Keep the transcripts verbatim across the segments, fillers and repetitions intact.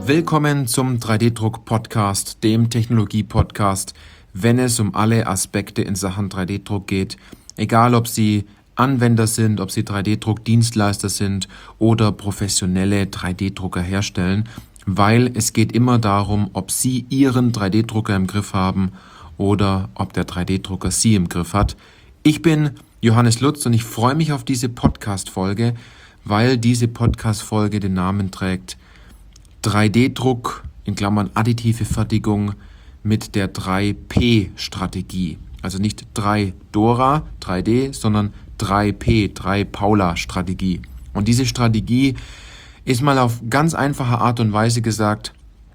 Willkommen zum drei D-Druck-Podcast, dem Technologie-Podcast, wenn es um alle Aspekte in Sachen drei D-Druck geht. Egal, ob Sie Anwender sind, ob Sie drei D-Druck-Dienstleister sind oder professionelle drei D-Drucker herstellen, weil es geht immer darum, ob Sie Ihren drei D-Drucker im Griff haben oder ob der drei D-Drucker Sie im Griff hat. Ich bin Johannes Lutz und ich freue mich auf diese Podcast-Folge, weil diese Podcast-Folge den Namen trägt drei D-Druck in Klammern additive Fertigung mit der drei P Strategie. Also nicht drei Dora, drei D, sondern drei P, drei Paula Strategie. Und diese Strategie ist mal auf ganz einfache Art und Weise gesagt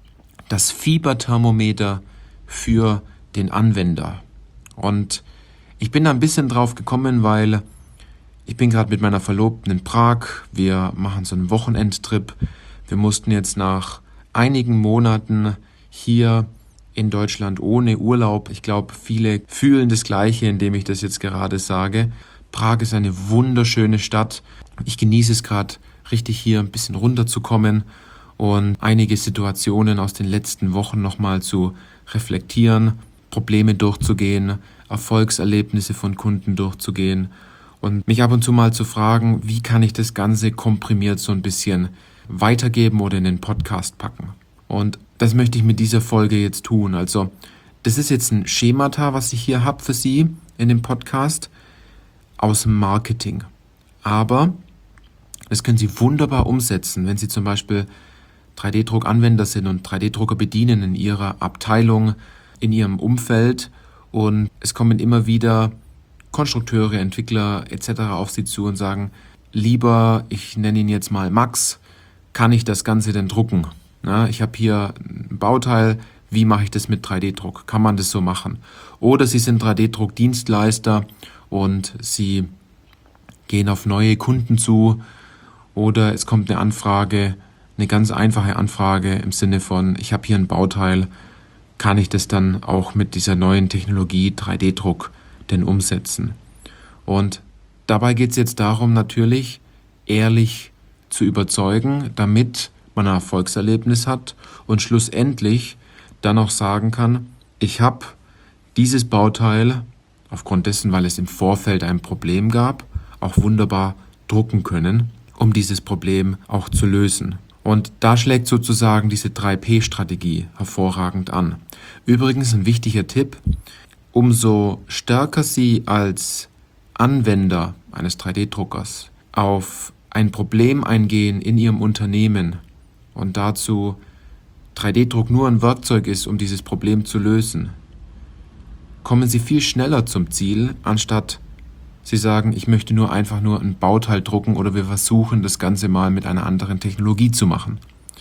das Fieberthermometer für den Anwender. Und ich bin da ein bisschen drauf gekommen, weil ich bin gerade mit meiner Verlobten in Prag. Wir machen so einen Wochenendtrip. Wir mussten jetzt nach einigen Monaten hier in Deutschland ohne Urlaub, ich glaube, viele fühlen das Gleiche, indem ich das jetzt gerade sage. Prag ist eine wunderschöne Stadt. Ich genieße es gerade richtig hier ein bisschen runterzukommen und einige Situationen aus den letzten Wochen nochmal zu reflektieren, Probleme durchzugehen, Erfolgserlebnisse von Kunden durchzugehen und mich ab und zu mal zu fragen, wie kann ich das Ganze komprimiert so ein bisschen weitergeben oder in den Podcast packen. Und das möchte ich mit dieser Folge jetzt tun. Also das ist jetzt ein Schemata, was ich hier habe für Sie in dem Podcast aus dem Marketing. Aber das können Sie wunderbar umsetzen, wenn Sie zum Beispiel drei D-Druck-Anwender sind und drei D-Drucker bedienen in Ihrer Abteilung, in Ihrem Umfeld und es kommen immer wieder Konstrukteure, Entwickler et cetera auf Sie zu und sagen, lieber, ich nenne ihn jetzt mal Max, kann ich das Ganze denn drucken? Na, ich habe hier ein Bauteil, wie mache ich das mit drei D-Druck? Kann man das so machen? Oder Sie sind drei D-Druck-Dienstleister und Sie gehen auf neue Kunden zu oder es kommt eine Anfrage, eine ganz einfache Anfrage im Sinne von, ich habe hier ein Bauteil, kann ich das dann auch mit dieser neuen Technologie drei D-Druck denn umsetzen? Und dabei geht es jetzt darum, natürlich ehrlich zu überzeugen, damit man ein Erfolgserlebnis hat und schlussendlich dann auch sagen kann, ich habe dieses Bauteil aufgrund dessen, weil es im Vorfeld ein Problem gab, auch wunderbar drucken können, um dieses Problem auch zu lösen. Und da schlägt sozusagen diese drei P Strategie hervorragend an. Übrigens ein wichtiger Tipp, umso stärker Sie als Anwender eines drei D-Druckers auf ein Problem eingehen in Ihrem Unternehmen und dazu drei D-Druck nur ein Werkzeug ist, um dieses Problem zu lösen, kommen Sie viel schneller zum Ziel, anstatt Sie sagen, ich möchte nur einfach nur ein Bauteil drucken oder wir versuchen das Ganze mal mit einer anderen Technologie zu machen.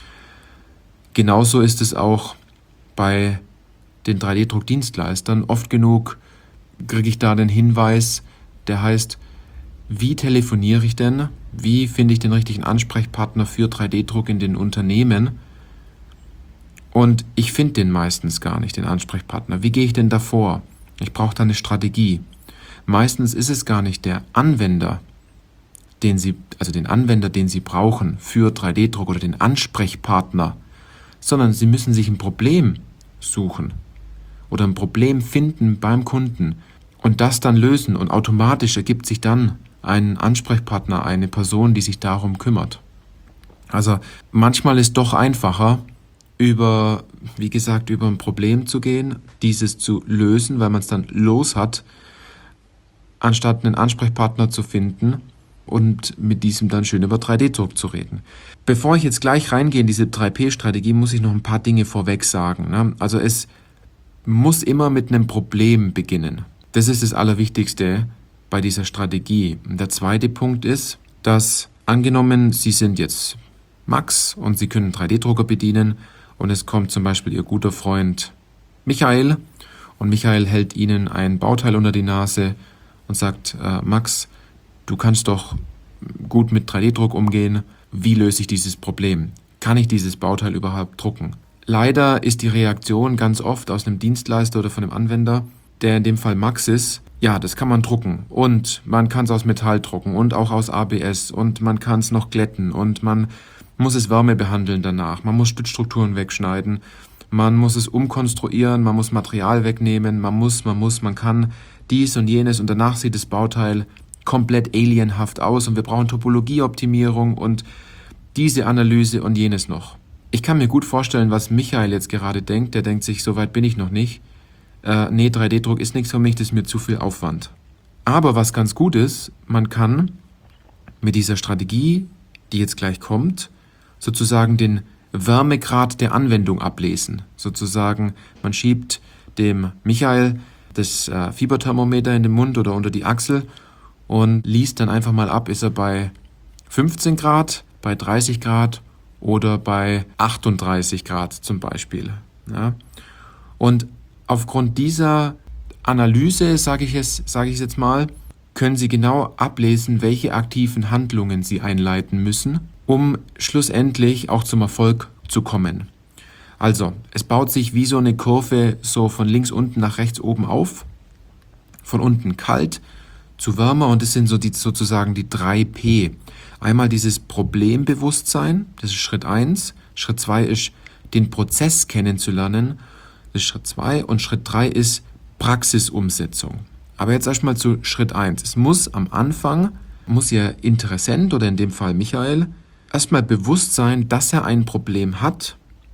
Genauso ist es auch bei den drei D-Druck-Dienstleistern. Oft genug kriege ich da den Hinweis, der heißt, wie telefoniere ich denn? Wie finde ich den richtigen Ansprechpartner für drei D-Druck in den Unternehmen? Und ich finde den meistens gar nicht, den Ansprechpartner. Wie gehe ich denn davor? Ich brauche da eine Strategie. Meistens ist es gar nicht der Anwender, den Sie, also den Anwender, den Sie brauchen für drei D-Druck oder den Ansprechpartner, sondern Sie müssen sich ein Problem suchen oder ein Problem finden beim Kunden und das dann lösen und automatisch ergibt sich dann ein Ansprechpartner, eine Person, die sich darum kümmert. Also manchmal ist doch einfacher, über, wie gesagt, über ein Problem zu gehen, dieses zu lösen, weil man es dann los hat, anstatt einen Ansprechpartner zu finden und mit diesem dann schön über drei D-Druck zu reden. Bevor ich jetzt gleich reingehe in diese drei P Strategie, muss ich noch ein paar Dinge vorweg sagen. Ne? Also es muss immer mit einem Problem beginnen. Das ist das Allerwichtigste bei dieser Strategie. Und der zweite Punkt ist, dass angenommen, Sie sind jetzt Max und Sie können einen drei D-Drucker bedienen und es kommt zum Beispiel Ihr guter Freund Michael und Michael hält Ihnen ein Bauteil unter die Nase und sagt, äh, Max, du kannst doch gut mit drei D-Druck umgehen. Wie löse ich dieses Problem? Kann ich dieses Bauteil überhaupt drucken? Leider ist die Reaktion ganz oft aus einem Dienstleister oder von einem Anwender, der in dem Fall Max ist, ja, das kann man drucken und man kann es aus Metall drucken und auch aus A B S und man kann es noch glätten und man muss es Wärme behandeln danach, man muss Stützstrukturen wegschneiden, man muss es umkonstruieren, man muss Material wegnehmen, man muss, man muss, man kann dies und jenes und danach sieht das Bauteil komplett alienhaft aus und wir brauchen Topologieoptimierung und diese Analyse und jenes noch. Ich kann mir gut vorstellen, was Michael jetzt gerade denkt. Der denkt sich, so weit bin ich noch nicht. Äh, nee, drei D Druck ist nichts für mich, das ist mir zu viel Aufwand. Aber was ganz gut ist, man kann mit dieser Strategie, die jetzt gleich kommt, sozusagen den Wärmegrad der Anwendung ablesen. Sozusagen, man schiebt dem Michael das äh, Fieberthermometer in den Mund oder unter die Achsel und liest dann einfach mal ab, ist er bei fünfzehn Grad, bei dreißig Grad oder bei achtunddreißig Grad zum Beispiel. Ja. Und aufgrund dieser Analyse, sage ich es, sage ich es jetzt mal, können Sie genau ablesen, welche aktiven Handlungen Sie einleiten müssen, um schlussendlich auch zum Erfolg zu kommen. Also, es baut sich wie so eine Kurve so von links unten nach rechts oben auf, von unten kalt zu wärmer und das sind so die, sozusagen die drei P. Einmal dieses Problembewusstsein, das ist Schritt eins. Schritt zwei ist, den Prozess kennenzulernen, das ist Schritt zwei. Und Schritt drei ist Praxisumsetzung. Aber jetzt erstmal zu Schritt eins. Es muss am Anfang, muss Ihr Interessent oder in dem Fall Michael, erstmal bewusst sein, dass er ein Problem hat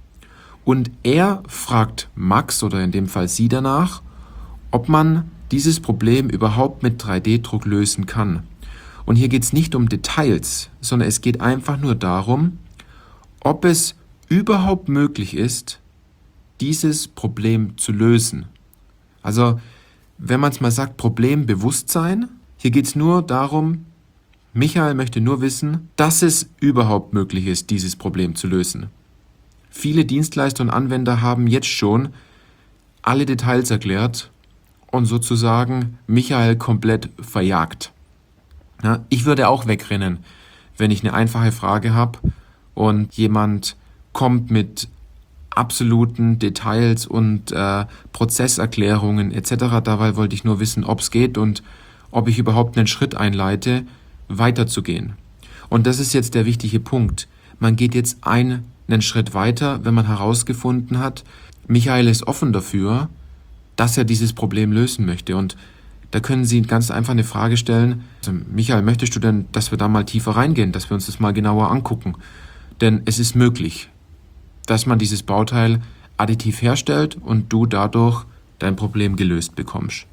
und er fragt Max oder in dem Fall Sie danach, ob man dieses Problem überhaupt mit drei D Druck lösen kann. Und hier geht es nicht um Details, sondern es geht einfach nur darum, ob es überhaupt möglich ist, dieses Problem zu lösen. Also, wenn man es mal sagt, Problembewusstsein, hier geht es nur darum, Michael möchte nur wissen, dass es überhaupt möglich ist, dieses Problem zu lösen. Viele Dienstleister und Anwender haben jetzt schon alle Details erklärt und sozusagen Michael komplett verjagt. Ja, ich würde auch wegrennen, wenn ich eine einfache Frage habe und jemand kommt mit absoluten Details und äh, Prozesserklärungen et cetera. Dabei wollte ich nur wissen, ob es geht und ob ich überhaupt einen Schritt einleite, weiterzugehen. Und das ist jetzt der wichtige Punkt. Man geht jetzt einen Schritt weiter, wenn man herausgefunden hat, Michael ist offen dafür, dass er dieses Problem lösen möchte. Und da können Sie ganz einfach eine Frage stellen. Also, Michael, möchtest du denn, dass wir da mal tiefer reingehen, dass wir uns das mal genauer angucken? Denn es ist möglich, dass man dieses Bauteil additiv herstellt und du dadurch dein Problem gelöst bekommst.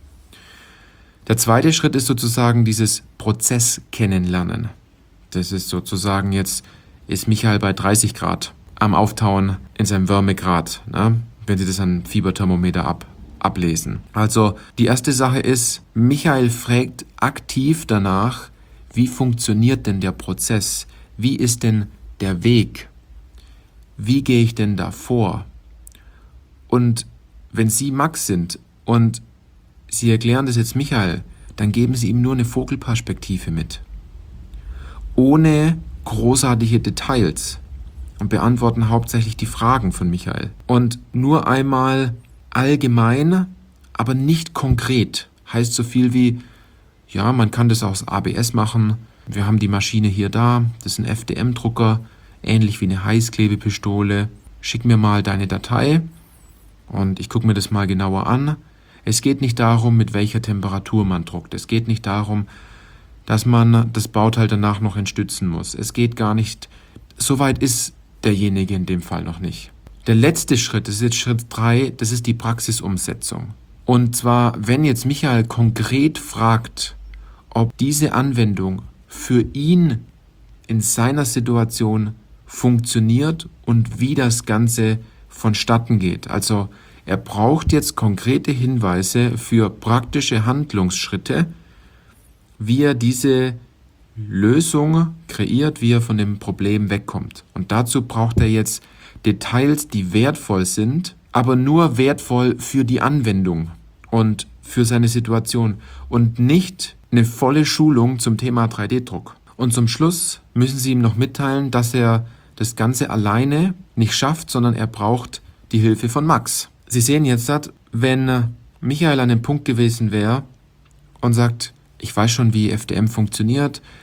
Der zweite Schritt ist sozusagen dieses Prozess kennenlernen. Das ist sozusagen jetzt, ist Michael bei dreißig Grad am Auftauen in seinem Wärmegrad, ne? Wenn Sie das an Fieberthermometer ab ablesen. Also die erste Sache ist, Michael fragt aktiv danach, wie funktioniert denn der Prozess? Wie ist denn der Weg? Wie gehe ich denn da vor? Und wenn Sie Max sind und Sie erklären das jetzt Michael, dann geben Sie ihm nur eine Vogelperspektive mit. Ohne großartige Details und beantworten hauptsächlich die Fragen von Michael. Und nur einmal allgemein, aber nicht konkret. Heißt so viel wie, ja, man kann das aus A B S machen. Wir haben die Maschine hier da. Das ist ein F D M-Drucker, ähnlich wie eine Heißklebepistole. Schick mir mal deine Datei und ich gucke mir das mal genauer an. Es geht nicht darum, mit welcher Temperatur man druckt. Es geht nicht darum, dass man das Bauteil danach noch entstützen muss. Es geht gar nicht, so weit ist derjenige in dem Fall noch nicht. Der letzte Schritt, das ist jetzt Schritt drei, das ist die Praxisumsetzung. Und zwar, wenn jetzt Michael konkret fragt, ob diese Anwendung für ihn in seiner Situation funktioniert und wie das Ganze vonstatten geht. Also er braucht jetzt konkrete Hinweise für praktische Handlungsschritte, wie er diese Lösung kreiert, wie er von dem Problem wegkommt. Und dazu braucht er jetzt Details, die wertvoll sind, aber nur wertvoll für die Anwendung und für seine Situation und nicht eine volle Schulung zum Thema drei D Druck. Und zum Schluss müssen Sie ihm noch mitteilen, dass er das Ganze alleine nicht schafft, sondern er braucht die Hilfe von Max. Sie sehen jetzt, wenn Michael an dem Punkt gewesen wäre und sagt, ich weiß schon, wie F D M funktioniert,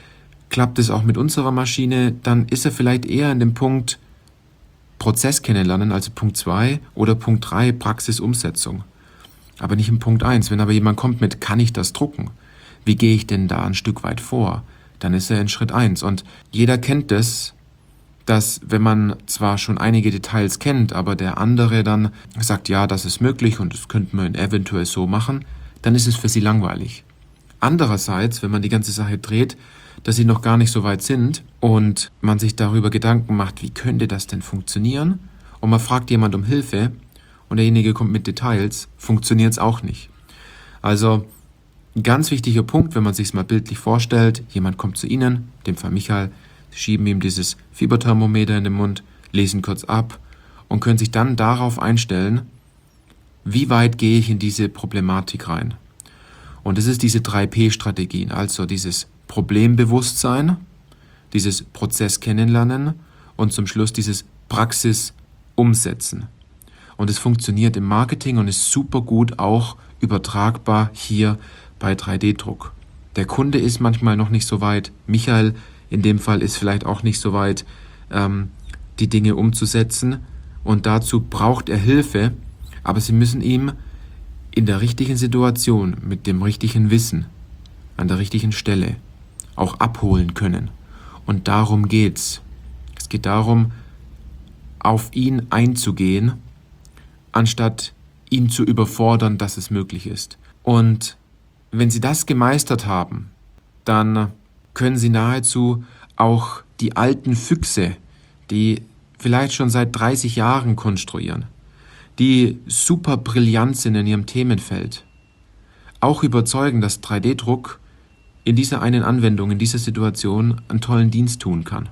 klappt es auch mit unserer Maschine, dann ist er vielleicht eher in dem Punkt Prozess kennenlernen, also Punkt zwei oder Punkt drei Praxisumsetzung. Aber nicht im Punkt eins. Wenn aber jemand kommt mit, kann ich das drucken? Wie gehe ich denn da ein Stück weit vor? Dann ist er in Schritt eins. Und jeder kennt das, dass wenn man zwar schon einige Details kennt, aber der andere dann sagt, ja, das ist möglich und das könnte man eventuell so machen, dann ist es für sie langweilig. Andererseits, wenn man die ganze Sache dreht, dass sie noch gar nicht so weit sind und man sich darüber Gedanken macht, wie könnte das denn funktionieren? Und man fragt jemand um Hilfe und derjenige kommt mit Details, funktioniert es auch nicht. Also ein ganz wichtiger Punkt, wenn man sich es mal bildlich vorstellt, jemand kommt zu Ihnen, in dem Fall Michael, Sie schieben ihm dieses Fieberthermometer in den Mund, lesen kurz ab und können sich dann darauf einstellen, wie weit gehe ich in diese Problematik rein. Und das ist diese drei P Strategien, also dieses Problembewusstsein, dieses Prozess kennenlernen und zum Schluss dieses Praxis umsetzen. Und es funktioniert im Marketing und ist super gut auch übertragbar hier bei drei D Druck. Der Kunde ist manchmal noch nicht so weit, Michael in dem Fall ist vielleicht auch nicht so weit, ähm, die Dinge umzusetzen und dazu braucht er Hilfe, aber Sie müssen ihm in der richtigen Situation, mit dem richtigen Wissen, an der richtigen Stelle auch abholen können. Und darum geht's. Es geht darum, auf ihn einzugehen, anstatt ihn zu überfordern, dass es möglich ist. Und wenn Sie das gemeistert haben, dann können Sie nahezu auch die alten Füchse, die vielleicht schon seit dreißig Jahren konstruieren, die super brillant sind in ihrem Themenfeld, auch überzeugen, dass drei D Druck in dieser einen Anwendung, in dieser Situation einen tollen Dienst tun kann.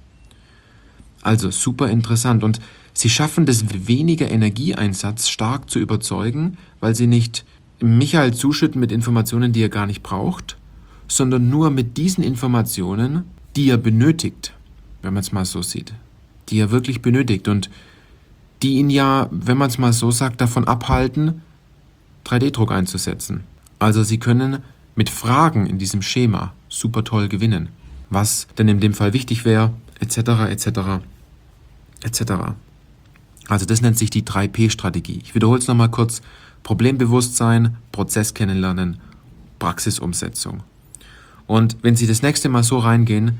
Also super interessant. Und Sie schaffen das weniger Energieeinsatz stark zu überzeugen, weil Sie nicht Michael zuschütten mit Informationen, die er gar nicht braucht, sondern nur mit diesen Informationen, die er benötigt, wenn man es mal so sieht, die er wirklich benötigt und die ihn ja, wenn man es mal so sagt, davon abhalten, drei D Druck einzusetzen. Also Sie können mit Fragen in diesem Schema super toll gewinnen, was denn in dem Fall wichtig wäre, et cetera, et cetera, et cetera. Also das nennt sich die drei P Strategie. Ich wiederhole es nochmal kurz. Problembewusstsein, Prozess kennenlernen, Praxisumsetzung. Und wenn Sie das nächste Mal so reingehen,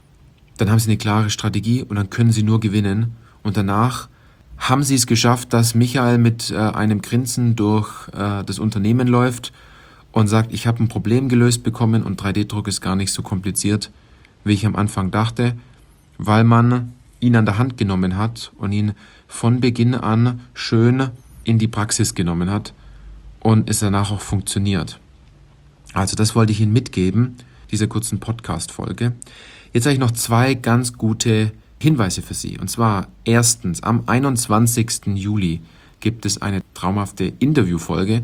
dann haben Sie eine klare Strategie und dann können Sie nur gewinnen. Und danach haben Sie es geschafft, dass Michael mit äh, einem Grinsen durch äh, das Unternehmen läuft und sagt, ich habe ein Problem gelöst bekommen und drei D Druck ist gar nicht so kompliziert, wie ich am Anfang dachte, weil man ihn an der Hand genommen hat und ihn von Beginn an schön in die Praxis genommen hat und es danach auch funktioniert. Also das wollte ich Ihnen mitgeben, dieser kurzen Podcast-Folge. Jetzt habe ich noch zwei ganz gute Hinweise für Sie. Und zwar erstens, am einundzwanzigsten Juli gibt es eine traumhafte Interviewfolge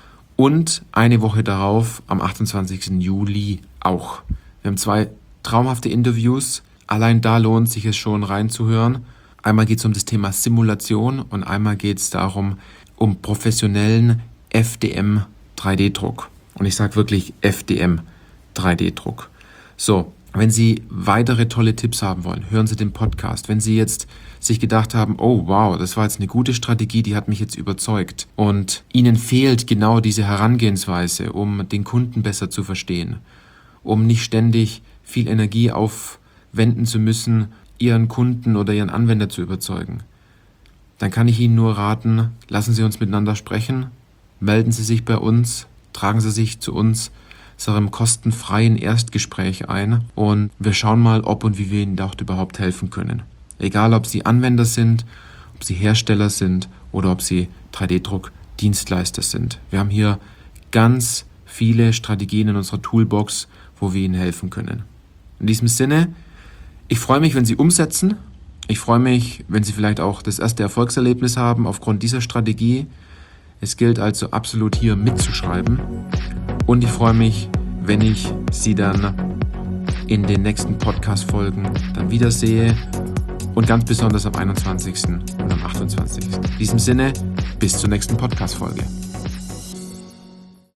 und eine Woche darauf, am achtundzwanzigsten Juli auch. Wir haben zwei traumhafte Interviews. Allein da lohnt sich es schon reinzuhören. Einmal geht es um das Thema Simulation und einmal geht es darum, um professionellen F D M drei D Druck. Und ich sage wirklich F D M drei D Druck. So, wenn Sie weitere tolle Tipps haben wollen, hören Sie den Podcast. Wenn Sie jetzt sich gedacht haben, oh wow, das war jetzt eine gute Strategie, die hat mich jetzt überzeugt und Ihnen fehlt genau diese Herangehensweise, um den Kunden besser zu verstehen, um nicht ständig viel Energie aufwenden zu müssen, Ihren Kunden oder Ihren Anwender zu überzeugen, dann kann ich Ihnen nur raten, lassen Sie uns miteinander sprechen, melden Sie sich bei uns, tragen Sie sich zu uns zu einem kostenfreien Erstgespräch ein und wir schauen mal, ob und wie wir Ihnen dort überhaupt helfen können. Egal, ob Sie Anwender sind, ob Sie Hersteller sind oder ob Sie drei D Druck Dienstleister sind. Wir haben hier ganz viele Strategien in unserer Toolbox, wo wir Ihnen helfen können. In diesem Sinne, ich freue mich, wenn Sie umsetzen. Ich freue mich, wenn Sie vielleicht auch das erste Erfolgserlebnis haben aufgrund dieser Strategie. Es gilt also absolut hier mitzuschreiben. Und ich freue mich, wenn ich Sie dann in den nächsten Podcast-Folgen dann wiedersehe. Und ganz besonders am einundzwanzigsten und am achtundzwanzigsten In diesem Sinne, bis zur nächsten Podcast-Folge.